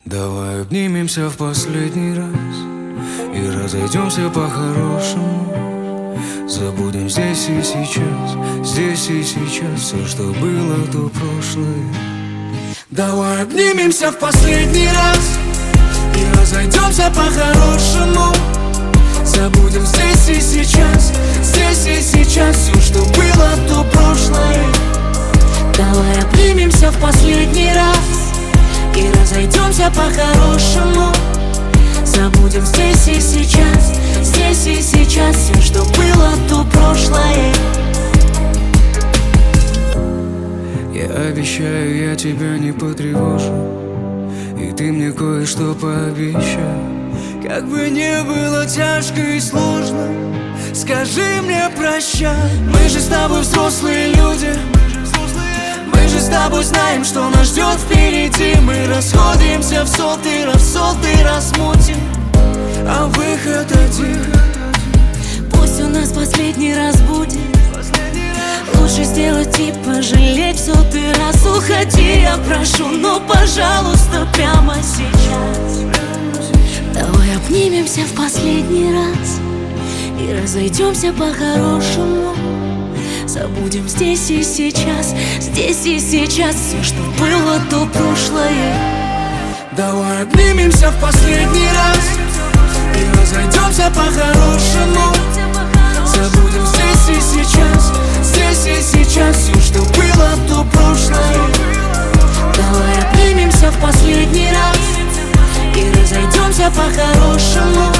Давай обнимемся в последний раз и разойдемся по-хорошему. Забудем здесь и сейчас все, что было, то прошлое. Давай обнимемся в последний раз и разойдемся по-хорошему. Забудем здесь и сейчас все, что было, то прошлое. Давай обнимемся в последний раз и разойдемся по-хорошему. Забудем здесь и сейчас все, что было, то прошлое. Я обещаю, я тебя не потревожу, и ты мне кое-что пообещай. Как бы не было тяжко и сложно, скажи мне прощай. Мы же с тобой взрослые люди, мы же с тобой знаем, что нас ждет впереди. Мы расходимся в сотый раз мутим, а выход один. Пусть у нас последний раз будет. Лучше сделать и пожалеть в сотый раз. Уходи, я прошу, но пожалуйста, прямо сейчас. Давай обнимемся в последний раз и разойдемся по-хорошему. Забудем здесь и сейчас все, что было, то прошлое. Давай обнимемся в последний раз и разойдемся по-хорошему. Забудем здесь и сейчас все, что было, то прошлое. Давай обнимемся в последний раз и разойдемся по-хорошему.